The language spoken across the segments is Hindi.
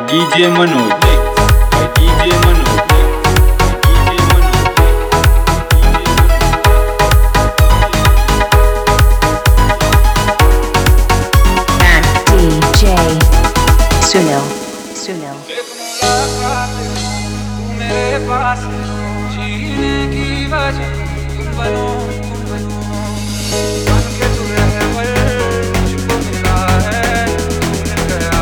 DJ Manoj. By DJ Manoj. Sunil. Sunil. मेरे पास जीने की वजह तुम बनो बन के तू रहबर मुझको मिला है तू मिल गया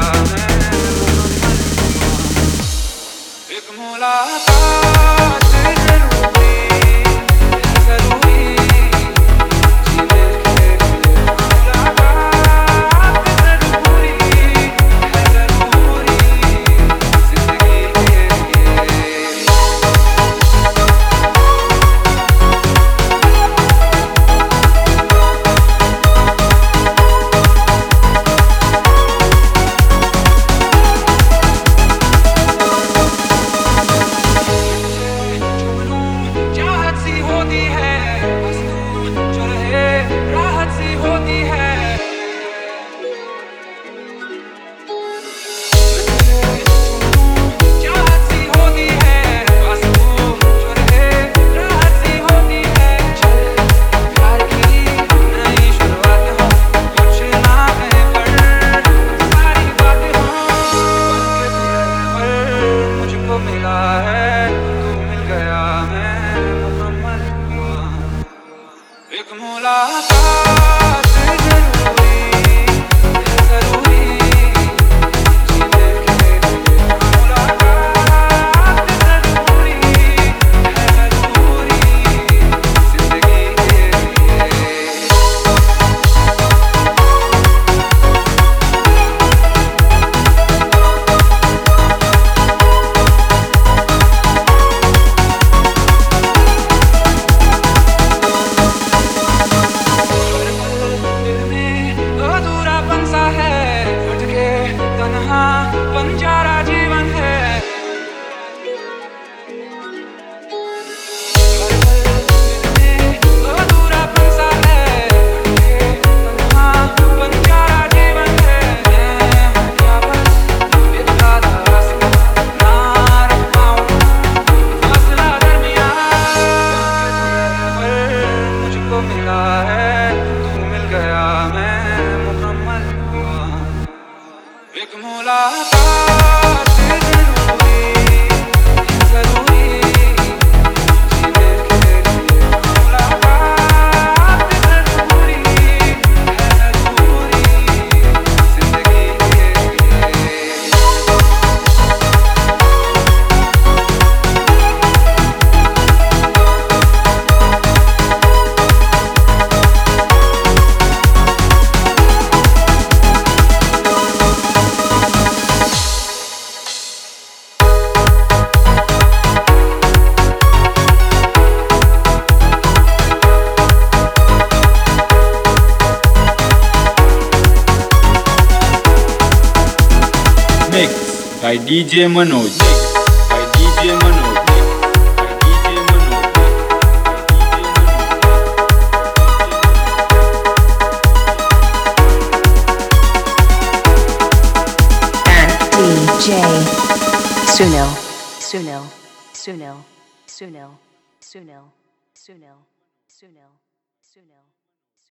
मैं एक मुलाकात जरूरी जरूरी जीने के लिए मुलाकात जरूरी है जरूरी जिंदगी के लिए मिला है तू मिल गया मैं मुकम्मल हुआ एक मुलाकात जरूरी जरूरी जीने के लिए मुलाकात जरूरी है जरूरी जिंदगी के लिए बंजारा जीवन है अधूरा पंसा है बंजारा जीवन है क्या बस इतना रास्ता ना रख पाऊं फासला दरमियां मुझको मिला है तू मिल गया मैं मुकम्मल हुआ एक मुलाकात जरूरी जरूरी जीने के लिए मुलाकात जरूरी है जरूरी जिंदगी के लिए Mixed by DJ Manoj. By DJ Manoj. By DJ Manoj. And DJ Sunil. Sunil. Sunil. Sunil. Sunil. Sunil. Sunil. Sunil.